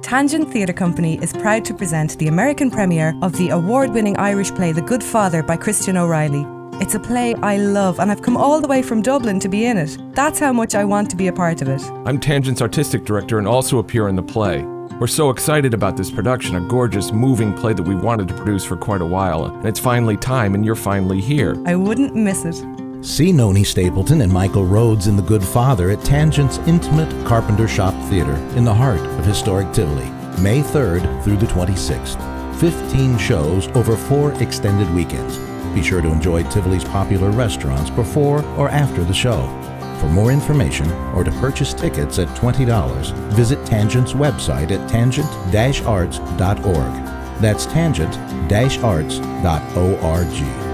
Tangent Theatre Company is proud to present the American premiere of the award-winning Irish play The Good Father by Christian O'Reilly. It's a play I love, and I've come all the way from Dublin to be in it. That's how much I want to be a part of it. I'm Tangent's artistic director and also appear in the play. We're so excited about this production, a gorgeous, moving play that we've wanted to produce for quite a while, and it's finally time, and you're finally here. I wouldn't miss it. See Noni Stapleton and Michael Rhodes in The Good Father at Tangent's intimate Carpenter Shop Theatre in the heart of historic Tivoli, May 3rd through the 26th. 15 shows over 4 extended weekends. Be sure to enjoy Tivoli's popular restaurants before or after the show. For more information or to purchase tickets at $20, visit Tangent's website at tangent-arts.org. That's tangent-arts.org.